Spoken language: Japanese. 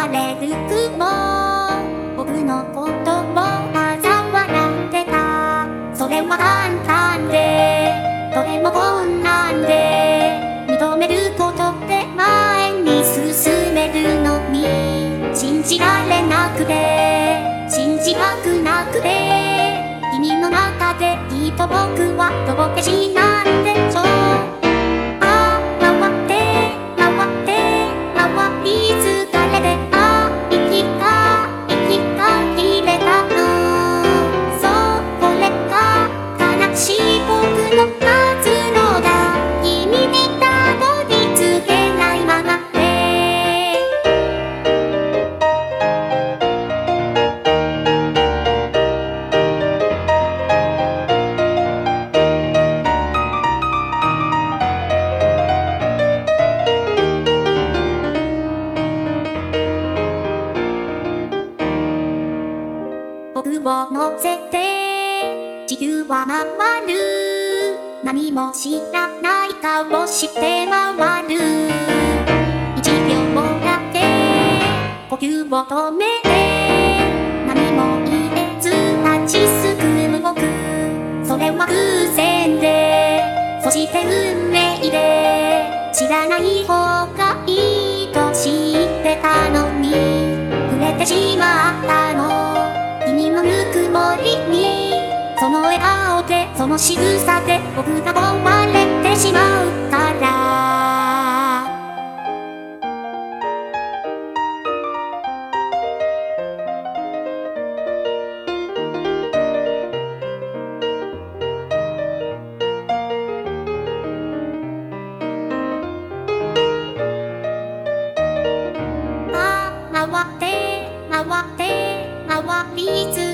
れる雲、僕のことを嘲笑ってた。それは簡単でとても困難で、認めることで前に進めるのに信じられなくて信じたくなくて、君の中できっと僕はどけしなんでしょう。僕を乗せて地球は回る、何も知らない顔して回る。1秒だけ呼吸を止めて何も言えず立ちすくむ僕、それは偶然でそして運命で、知らない方がいいと知ってたのに触れてしまったの。君のぬくもりにその笑顔でその仕草で僕が壊れてしまうから。回って回って回り続